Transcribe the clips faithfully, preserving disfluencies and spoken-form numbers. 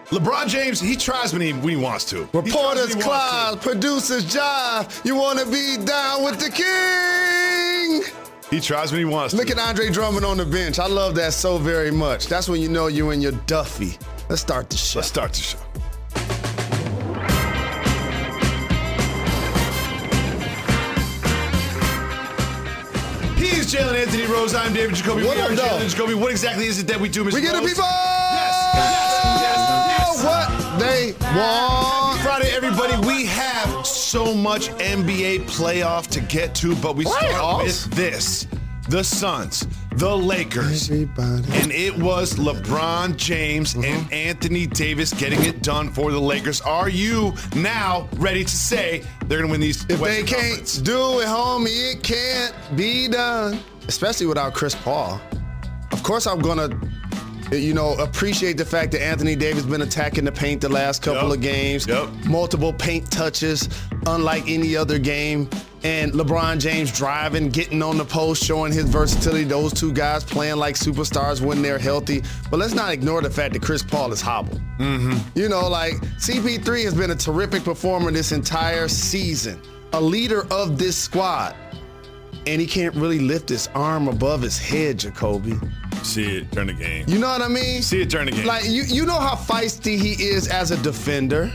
LeBron James, he tries when he, when he wants to. Reporters Clive, producers jive. You want to be down with the king. He tries when he wants Look to. Look at Andre Drummond on the bench. I love that so very much. That's when you know you're in your Duffy. Let's start the show. Let's start the show. He's Jalen Anthony Rose. I'm David Jacoby. What we up, are though? Jalen Jacoby. What exactly is it that we do, Mister We get the Rose? people. Yes, yes, yes, yes. What they want. Friday, everybody. We have so much N B A playoff to get to, but we start Playoffs? with this. The Suns, the Lakers, Everybody. and it was LeBron James Mm-hmm. and Anthony Davis getting it done for the Lakers. Are you now ready to say they're going to win these If Western they can't Conference? do it, homie, it can't be done. Especially without Chris Paul. Of course, I'm gonna, you know, appreciate the fact that Anthony Davis been attacking the paint the last couple Yep. of games. Yep. Multiple paint touches, unlike any other game. And LeBron James driving, getting on the post, showing his versatility. Those two guys playing like superstars when they're healthy. But let's not ignore the fact that Chris Paul is hobbled. Mm-hmm. You know, like C P three has been a terrific performer this entire season, a leader of this squad. And he can't really lift his arm above his head, Jacoby. See it during the game. You know what I mean? See it during the game. Like, you, you know how feisty he is as a defender.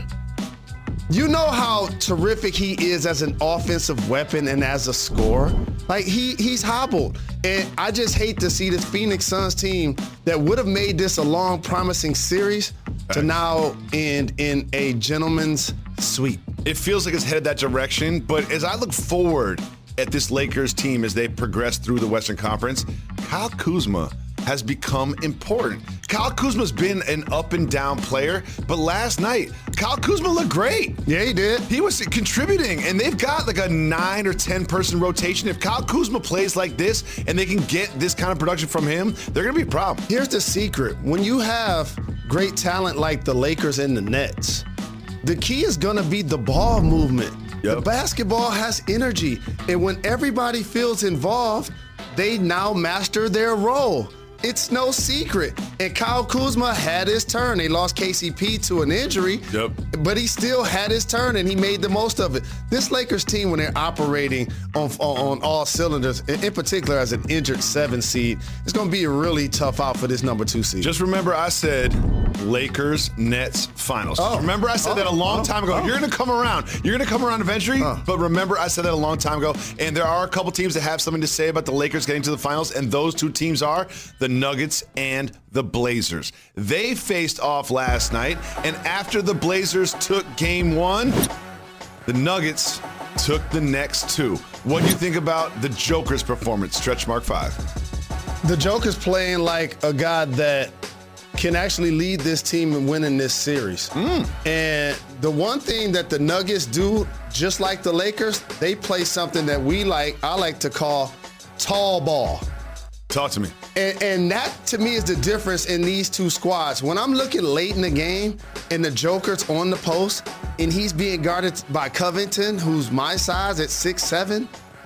You know how terrific he is as an offensive weapon and as a scorer. Like, he he's hobbled. And I just hate to see this Phoenix Suns team that would have made this a long, promising series to now end in a gentleman's sweep. It feels like it's headed that direction, but as I look forward at this Lakers team as they progress through the Western Conference, Kyle Kuzma has become important. Kyle Kuzma's been an up and down player, but last night, Kyle Kuzma looked great. Yeah, he did. He was contributing, and they've got like a nine or ten person rotation. If Kyle Kuzma plays like this and they can get this kind of production from him, they're gonna be a problem. Here's the secret. When you have great talent like the Lakers and the Nets, the key is gonna be the ball movement. Yep. The basketball has energy, and when everybody feels involved, they now master their role. It's no secret. And Kyle Kuzma had his turn. They lost K C P to an injury, Yep. but he still had his turn, and he made the most of it. This Lakers team, when they're operating on, on, on all cylinders, in in particular as an injured seven seed, it's going to be a really tough out for this number two seed. Just remember I said Lakers, Nets, finals. Oh. Remember I said Oh. that a long Oh. time ago. Oh. You're going to come around. You're going to come around eventually, Oh. but remember I said that a long time ago. And there are a couple teams that have something to say about the Lakers getting to the finals, and those two teams are the Nuggets and the Blazers. They faced off last night, and after the Blazers took game one, the Nuggets took the next two. What do you think about the Joker's performance? Stretch mark five. The Joker's playing like a guy that can actually lead this team in winning this series. Mm. And the one thing that the Nuggets do, just like the Lakers, they play something that we like, I like to call tall ball. Talk to me. And, and that, to me, is the difference in these two squads. When I'm looking late in the game and the Joker's on the post and he's being guarded by Covington, who's my size at six seven,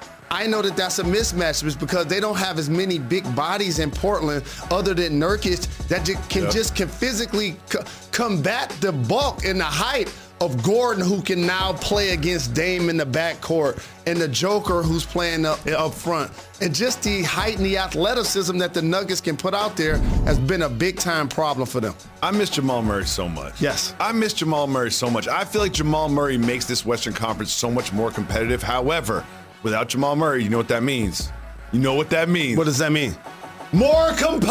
I know that that's a mismatch because they don't have as many big bodies in Portland other than Nurkic that ju- can Yep. just can physically co- combat the bulk and the height of Gordon, who can now play against Dame in the backcourt, and the Joker, who's playing up, up front. And just the height and the athleticism that the Nuggets can put out there has been a big-time problem for them. I miss Jamal Murray so much. Yes. I miss Jamal Murray so much. I feel like Jamal Murray makes this Western Conference so much more competitive. However, without Jamal Murray, you know what that means. You know what that means. What does that mean? More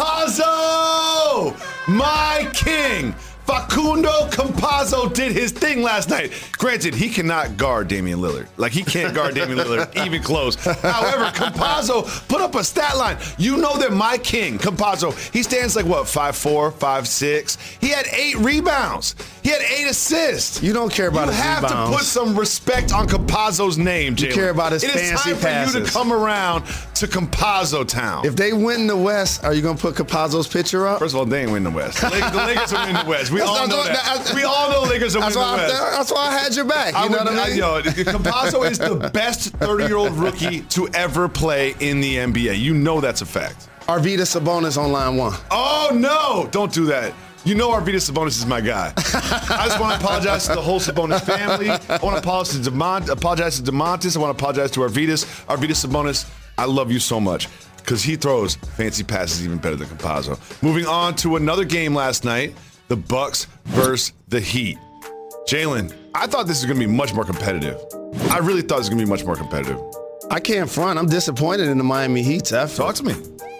Campazzo! My king! Facundo Campazzo did his thing last night. Granted, he cannot guard Damian Lillard. Like, he can't guard Damian Lillard even close. However, Campazzo put up a stat line. You know that my king, Campazzo, he stands like, what, five four, five six? He had eight rebounds. He had eight assists. You don't care about you his have rebounds. to put some respect on Campazzo's name, Jalen. You care about his It is fancy time for you passes. to come around to Campazzo Town. If they win the West, are you going to put Campazzo's picture up? First of all, they ain't win the West. The Lakers, the Lakers will win the West. We That's all not know what- that. that- We all know the Lakers will win That's the why, I, West. that's why I had your back. You know would, what I mean? Yo, Campazzo is the best thirty-year-old rookie to ever play in the N B A. You know that's a fact. Arvydas Sabonis on line one. Oh, no. Don't do that. You know Arvydas Sabonis is my guy. I just want to apologize to the whole Sabonis family. I want to apologize to, Demont- apologize to DeMontis. I want to apologize to Arvydas. Arvydas Sabonis, I love you so much because he throws fancy passes even better than Campazzo. Moving on to another game last night, the Bucks versus the Heat. Jalen, I thought this was going to be much more competitive. I really thought this was going to be much more competitive. I can't front. I'm disappointed in the Miami Heat's effort. Talk to me.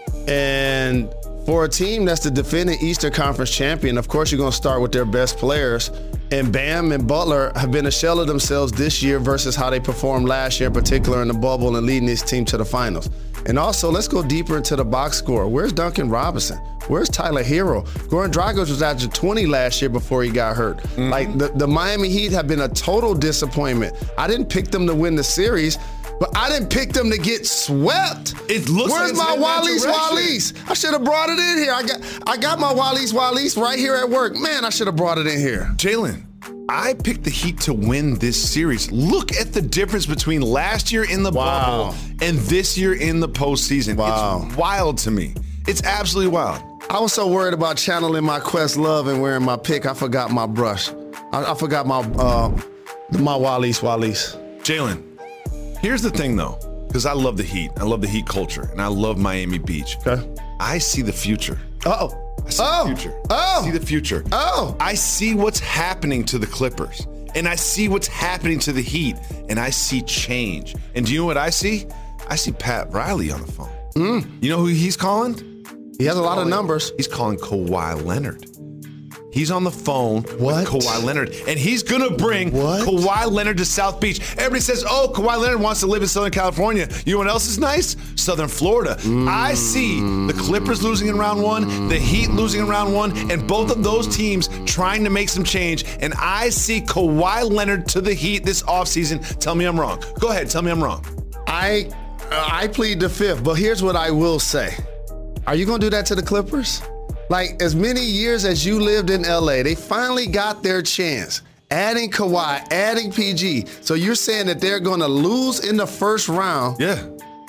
And for a team that's the defending Eastern Conference champion, of course you're going to start with their best players. And Bam and Butler have been a shell of themselves this year versus how they performed last year, in particular in the bubble and leading this team to the finals. And also, let's go deeper into the box score. Where's Duncan Robinson? Where's Tyler Hero? Goran Dragic was averaging twenty last year before he got hurt. Mm-hmm. Like, the, the Miami Heat have been a total disappointment. I didn't pick them to win the series, but I didn't pick them to get swept. It looks Where's like my Wallace Wallace? I should have brought it in here. I got I got my Wallace Wallace right here at work. Man, I should have brought it in here. Jalen, I picked the Heat to win this series. Look at the difference between last year in the Wow. bubble and this year in the postseason. Wow. It's wild to me. It's absolutely wild. I was so worried about channeling my Questlove and wearing my pick, I forgot my brush. I, I forgot my uh, my Wallace Wallace. Jalen, here's the thing though, because I love the Heat. I love the Heat culture, and I love Miami Beach. Okay. I see the future. Uh-oh. I see Oh. the future. Oh. I see the future. Oh. I see what's happening to the Clippers, and I see what's happening to the Heat, and I see change. And do you know what I see? I see Pat Riley on the phone. Mm. You know who he's calling? He has a lot of numbers. He's calling Kawhi Leonard. He's on the phone What? with Kawhi Leonard, and he's gonna bring What? Kawhi Leonard to South Beach. Everybody says, oh, Kawhi Leonard wants to live in Southern California. You know what else is nice? Southern Florida. Mm. I see the Clippers losing in round one, the Heat losing in round one, and both of those teams trying to make some change, and I see Kawhi Leonard to the Heat this offseason. Tell me I'm wrong. Go ahead, tell me I'm wrong. I uh, I plead the fifth, but here's what I will say. Are you going to do that to the Clippers? Like, as many years as you lived in L A, they finally got their chance. Adding Kawhi, adding P G. So you're saying that they're going to lose in the first round, Yeah.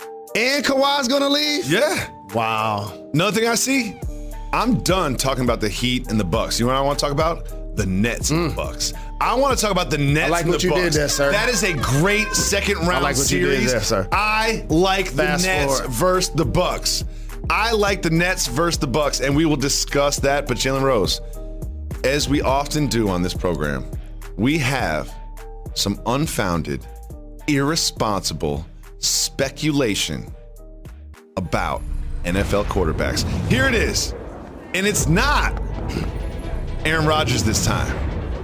and Kawhi's going to leave? Yeah. Wow. Another thing I see, I'm done talking about the Heat and the Bucks. You know what I want to talk about? The Nets and the Bucks. I want to talk about the Nets I like and what the you Bucks. did there, sir. That is a great second round I like what series. you did there, sir. I like Fast the Nets forward. versus the Bucks. I like the Nets versus the Bucks, and we will discuss that. But Jalen Rose, as we often do on this program, we have some unfounded, irresponsible speculation about N F L quarterbacks. Here it is. And it's not Aaron Rodgers this time.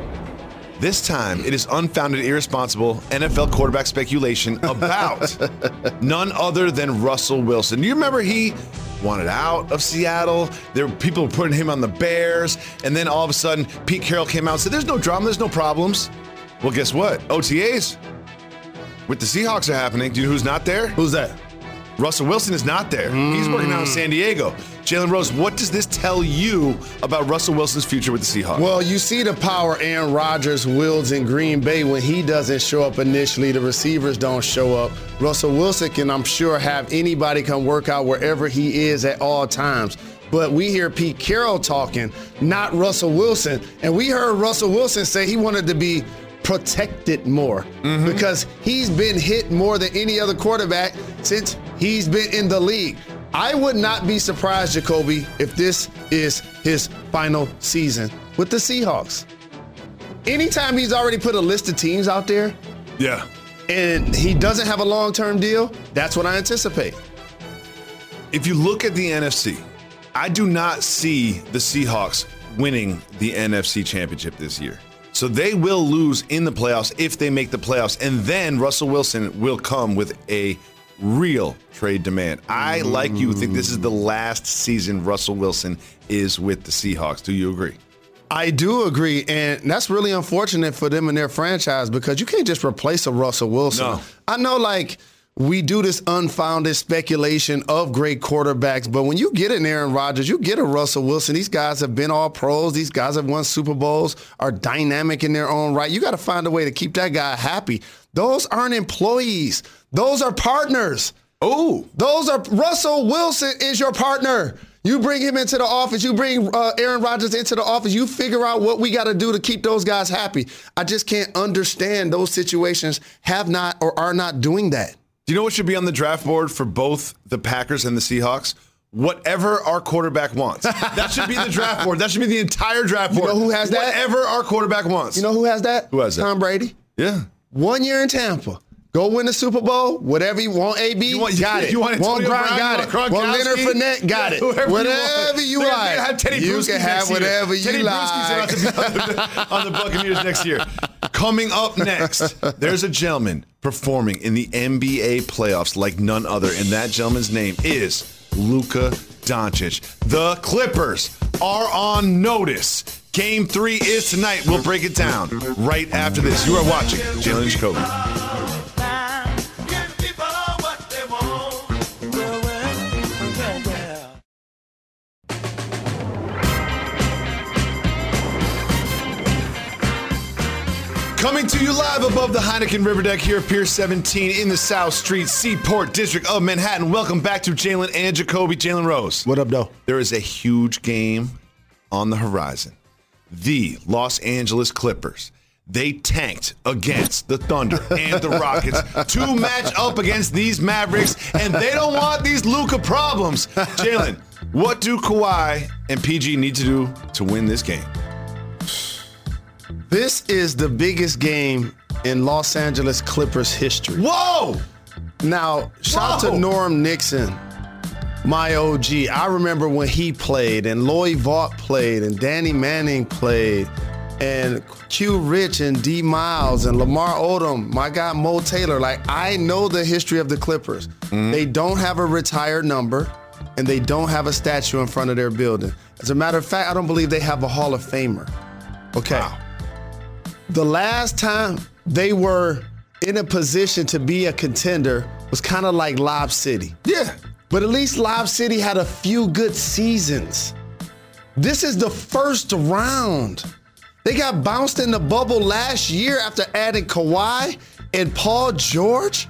This time, it is unfounded, irresponsible N F L quarterback speculation about none other than Russell Wilson. Do you remember he wanted out of Seattle? There were people putting him on the Bears, and then all of a sudden, Pete Carroll came out and said, there's no drama, there's no problems. Well, guess what? O T As with the Seahawks are happening. Do you know who's not there? Who's that? Russell Wilson is not there. Mm. He's working out in San Diego. Jalen Rose, what does this tell you about Russell Wilson's future with the Seahawks? Well, you see the power Aaron Rodgers wields in Green Bay when he doesn't show up initially. The receivers don't show up. Russell Wilson can, I'm sure, have anybody come work out wherever he is at all times. But we hear Pete Carroll talking, not Russell Wilson. And we heard Russell Wilson say he wanted to be protected more mm-hmm. because he's been hit more than any other quarterback since he's been in the league. I would not be surprised, Jacoby, if this is his final season with the Seahawks. Anytime he's already put a list of teams out there, yeah, and he doesn't have a long-term deal, that's what I anticipate. If you look at the N F C, I do not see the Seahawks winning the N F C championship this year. So they will lose in the playoffs if they make the playoffs. And then Russell Wilson will come with a real trade demand. I, like you, think this is the last season Russell Wilson is with the Seahawks. Do you agree? I do agree, and that's really unfortunate for them and their franchise because you can't just replace a Russell Wilson. No. I know, like, we do this unfounded speculation of great quarterbacks, but when you get an Aaron Rodgers, you get a Russell Wilson. These guys have been all pros. These guys have won Super Bowls, are dynamic in their own right. You got to find a way to keep that guy happy. Those aren't employees. Those are partners. Oh, those are Russell Wilson is your partner. You bring him into the office. You bring uh, Aaron Rodgers into the office. You figure out what we got to do to keep those guys happy. I just can't understand those situations have not or are not doing that. Do you know what should be on the draft board for both the Packers and the Seahawks? Whatever our quarterback wants. That should be the draft board. That should be the entire draft board. You know who has that? Whatever our quarterback wants. You know who has that? Who has that? Tom Brady. Yeah. One year in Tampa. Go win the Super Bowl. Whatever you want, A B, You want- got it. you want want Antonio Gronk, Brown, got you it. want Want Gronkowski? Leonard Fournette, got Yeah, it. whoever you Whatever want. you They're like. gonna have Teddy You Bruschi can have next year. whatever you Teddy like. Bruschi's about to be on the, on the Buccaneers next year. Coming up next, there's a gentleman performing in the N B A playoffs like none other, and that gentleman's name is Luka Doncic. The Clippers are on notice. Game three is tonight. We'll break it down right after this. You are watching Jalen Jacoby. Coming to you live above the Heineken River Deck here at Pier seventeen in the South Street Seaport District of Manhattan. Welcome back to Jalen and Jacoby. Jalen Rose. What up, though? There is a huge game on the horizon. The Los Angeles Clippers. They tanked against the Thunder and the Rockets to match up against these Mavericks, and they don't want these Luka problems. Jalen, what do Kawhi and P G need to do to win this game? This is the biggest game in Los Angeles Clippers history. Whoa! Now, shout out Whoa. to Norm Nixon, my O G. I remember when he played, and Lloyd Vaught played, and Danny Manning played, and Q Rich and D Miles and Lamar Odom, my guy Mo Taylor. Like, I know the history of the Clippers. Mm-hmm. They don't have a retired number, and they don't have a statue in front of their building. As a matter of fact, I don't believe they have a Hall of Famer. Okay. Wow. The last time they were in a position to be a contender was kind of like Lob City. Yeah. But at least Lob City had a few good seasons. This is the first round. They got bounced in the bubble last year after adding Kawhi and Paul George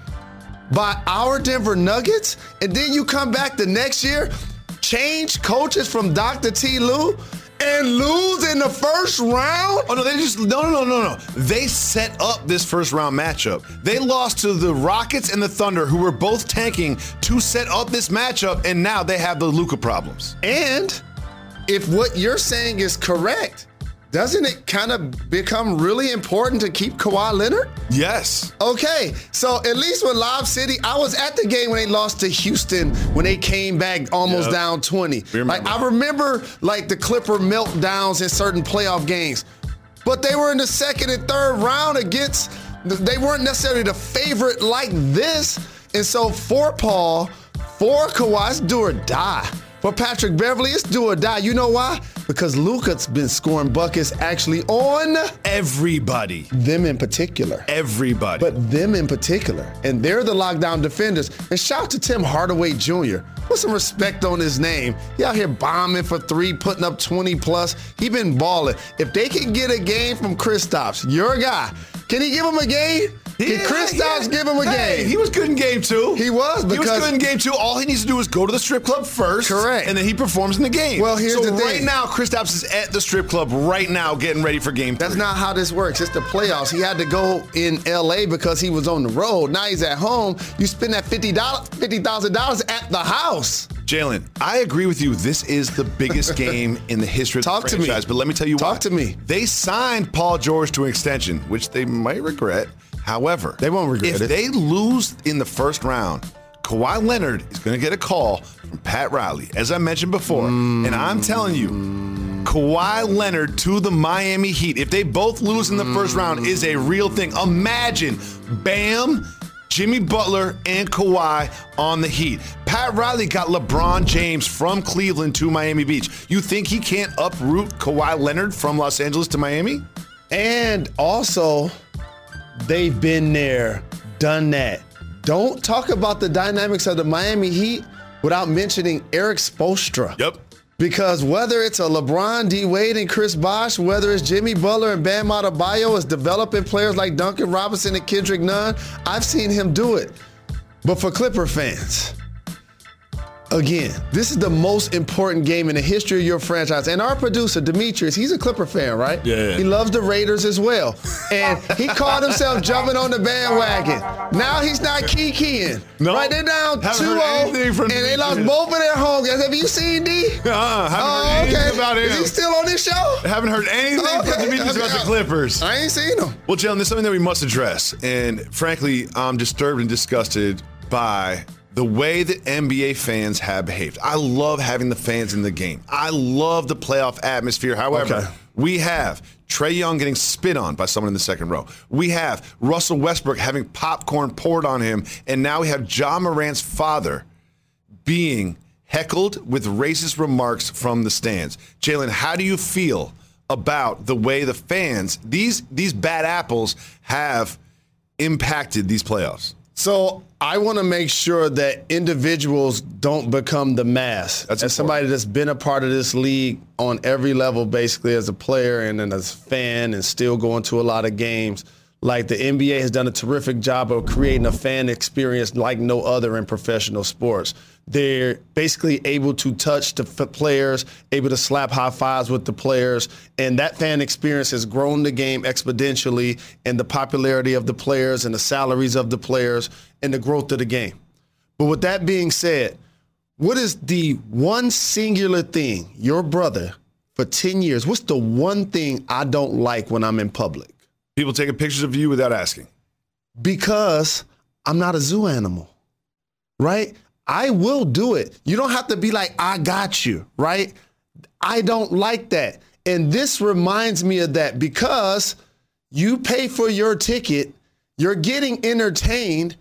by our Denver Nuggets. And then you come back the next year, change coaches from Doctor T. Lue, and lose in the first round? Oh, no, they just, no, no, no, no, no. They set up this first round matchup. They lost to the Rockets and the Thunder, who were both tanking to set up this matchup, and now they have the Luka problems. And if what you're saying is correct, doesn't it kind of become really important to keep Kawhi Leonard? Yes. Okay, so at least with Lob City, I was at the game when they lost to Houston when they came back almost Yep. down twenty. Like, I remember like the Clipper meltdowns in certain playoff games, but they were in the second and third round against, they weren't necessarily the favorite like this. And so for Paul, for Kawhi, it's do or die. For Patrick Beverly, it's do or die. You know why? Because Luka's been scoring buckets actually on Everybody. them in particular. Everybody. But them in particular. And they're the lockdown defenders. And shout out to Tim Hardaway Junior Put some respect on his name. He out here bombing for three, putting up twenty plus. He been balling. If they can get a game from Kristaps, your guy, can he give him a game? Can Yeah, Kristaps yeah. give him a Hey, game? he was good in game two. He was, He was because- good in game two. All he needs to do is go to the strip club first. Correct. And then he performs in the game. Well, here's so the thing. right now, Kristaps is at the strip club right now getting ready for game three. That's not how this works. It's the playoffs. He had to go in L A because he was on the road. Now he's at home. You spend that fifty dollars, fifty thousand dollars at the house. Jalen, I agree with you. This is the biggest game in the history of Talk the to me. franchise. But let me tell you why. Talk to me. They signed Paul George to an extension, which they might regret. However, They won't regret if it. they lose in the first round, Kawhi Leonard is going to get a call from Pat Riley, as I mentioned before. Mm. And I'm telling you, Kawhi Leonard to the Miami Heat, if they both lose in the first round, is a real thing. Imagine Bam, Jimmy Butler, and Kawhi on the Heat. Pat Riley got LeBron James from Cleveland to Miami Beach. You think he can't uproot Kawhi Leonard from Los Angeles to Miami? And also, they've been there, done that. Don't talk about the dynamics of the Miami Heat without mentioning Eric Spoelstra. Yep. Because whether it's a LeBron, D. Wade, and Chris Bosh, whether it's Jimmy Butler and Bam Adebayo is developing players like Duncan Robinson and Kendrick Nunn, I've seen him do it. But for Clipper fans, Again, this is the most important game in the history of your franchise. And our producer, Demetrius, he's a Clipper fan, right? Yeah, yeah. He loves the Raiders as well. And he called himself jumping on the bandwagon. Now he's not kikiing. No. Right, they're down Haven't two heard oh, anything from and they lost Demetrius. both of their home games. Have you seen D? Uh-uh, haven't Oh, heard anything okay. about him. Is he still on this show? Haven't heard anything Okay, from Demetrius okay. about the Clippers. I ain't seen him. Well, Jalen, there's something that we must address. And frankly, I'm disturbed and disgusted by the way that N B A fans have behaved. I love having the fans in the game. I love the playoff atmosphere. However, Okay. we have Trae Young getting spit on by someone in the second row. We have Russell Westbrook having popcorn poured on him. And now we have Ja Morant's father being heckled with racist remarks from the stands. Jalen, how do you feel about the way the fans, these these bad apples, have impacted these playoffs? So I want to make sure that individuals don't become the mass. That's as somebody important. that's been a part of this league on every level, basically as a player and then as a fan and still going to a lot of games, like the N B A has done a terrific job of creating a fan experience like no other in professional sports. They're basically able to touch the f- players, able to slap high fives with the players, and that fan experience has grown the game exponentially, and the popularity of the players and the salaries of the players and the growth of the game. But with that being said, what is the one singular thing, your brother, for ten years, what's the one thing I don't like when I'm in public? People taking pictures of you without asking. Because I'm not a zoo animal, right? I will do it. You don't have to be like, I got you, right? I don't like that. And this reminds me of that because you pay for your ticket, you're getting entertained,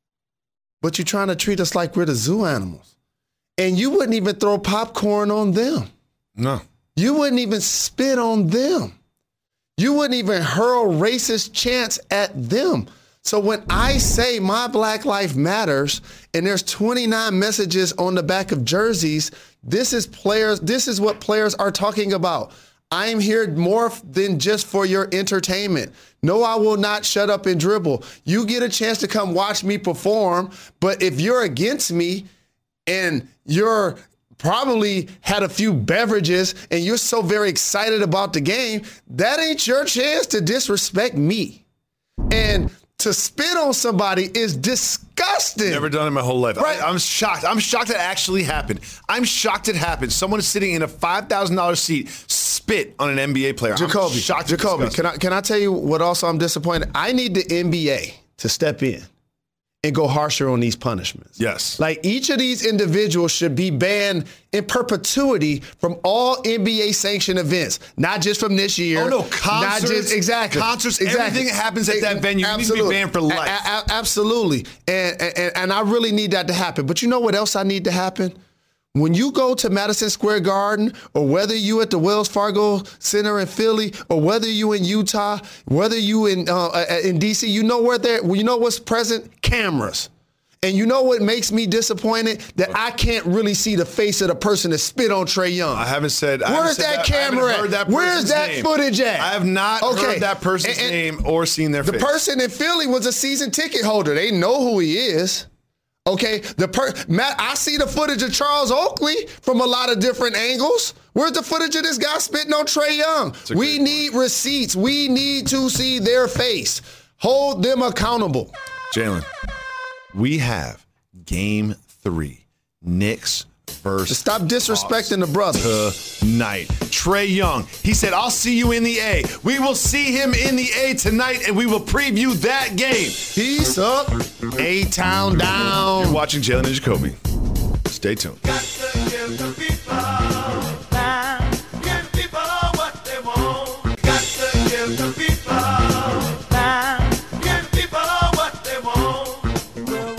but you're trying to treat us like we're the zoo animals. And you wouldn't even throw popcorn on them. No. You wouldn't even spit on them. You wouldn't even hurl racist chants at them. So when I say my Black Life Matters and there's twenty-nine messages on the back of jerseys, this is players, this is what players are talking about. I'm here more than just for your entertainment. No, I will not shut up and dribble. You get a chance to come watch me perform, but if you're against me and you're probably had a few beverages and you're so very excited about the game, that ain't your chance to disrespect me. And to spit on somebody is disgusting. Never done it my whole life. Right. I, I'm shocked. I'm shocked it actually happened. I'm shocked it happened. Someone is sitting in a five thousand dollars seat, spit on an N B A player. Jacoby, I'm shocked. Jacoby, can I can I tell you what also I'm disappointed? I need the N B A to step in and go harsher on these punishments. Yes. Like each of these individuals should be banned in perpetuity from all N B A sanctioned events, not just from this year. Oh no, not concerts, just, exactly, concerts, exactly. everything that happens at that venue needs to be banned for life. A- a- absolutely, and, and and I really need that to happen. But you know what else I need to happen? When you go to Madison Square Garden, or whether you at the Wells Fargo Center in Philly, or whether you in Utah, whether you in uh, in D C, you know where there, you know what's present? Cameras. And you know what makes me disappointed? That I can't really see the face of the person that spit on Trae Young. I haven't said. I Where's haven't said that I haven't camera heard at? that Where's person's that name. footage at? I have not Okay. heard that person's And- and name or seen their The face. person in Philly was a season ticket holder. They know who he is. Okay, the per Matt, I see the footage of Charles Oakley from a lot of different angles. Where's the footage of this guy spitting on Trae Young? We great need receipts. We need to see their face. Hold them accountable. Jalen, we have game three. Knicks versus Stop disrespecting the brother. tonight. Trae Young, he said, I'll see you in the A. We will see him in the A tonight, and we will preview that game. Peace up. A-Town down. You're watching Jalen and Jacoby. Stay tuned. Got to give the people time. Give people what they want. Got to give the people time. Give people what they want. Well,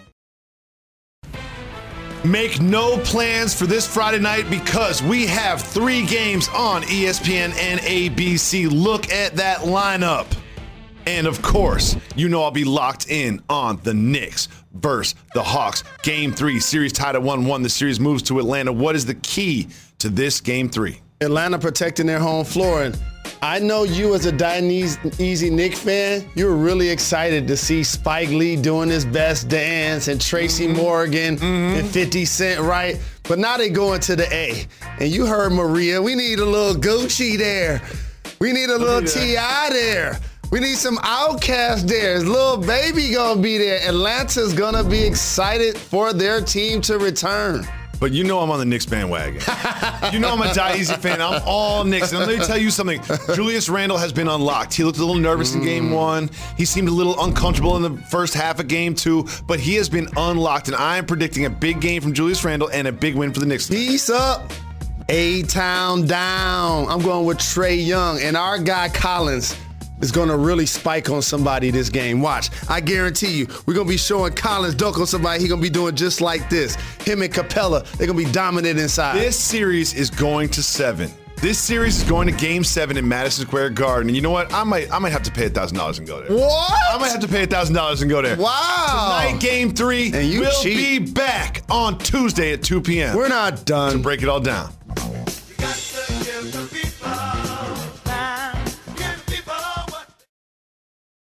well. Make no plans for this Friday night because we have three games on E S P N and A B C. Look at that lineup. And of course, you know I'll be locked in on the Knicks versus the Hawks. Game three, series tied at one one. The series moves to Atlanta. What is the key to this game three? Atlanta protecting their home floor. And I know you as a Easy Nick fan, you were really excited to see Spike Lee doing his best dance and Tracy mm-hmm. Morgan mm-hmm. and fifty Cent, right? But now they going to the A. And you heard Maria, we need a little Gucci there. We need a little T I there. We need some Outkast there. Is Lil Baby gonna be there? Atlanta's gonna be excited for their team to return. But you know I'm on the Knicks bandwagon. You know I'm a Die Easy fan. I'm all Knicks. And let me tell you something. Julius Randle has been unlocked. He looked a little nervous mm. in game one. He seemed a little uncomfortable in the first half of game two. But he has been unlocked. And I am predicting a big game from Julius Randle and a big win for the Knicks. Peace up. A-Town down. I'm going with Trae Young. And our guy Collins is going to really spike on somebody this game. Watch. I guarantee you, we're going to be showing Collins dunk on somebody. He's going to be doing just like this. Him and Capella, they're going to be dominant inside. This series is going to seven. This series is going to game seven in Madison Square Garden. And you know what? I might I might have to pay one thousand dollars and go there. What? I might have to pay one thousand dollars and go there. Wow. Tonight, game three, and you we'll cheat. be back on Tuesday at two p.m. We're not done. To break it all down.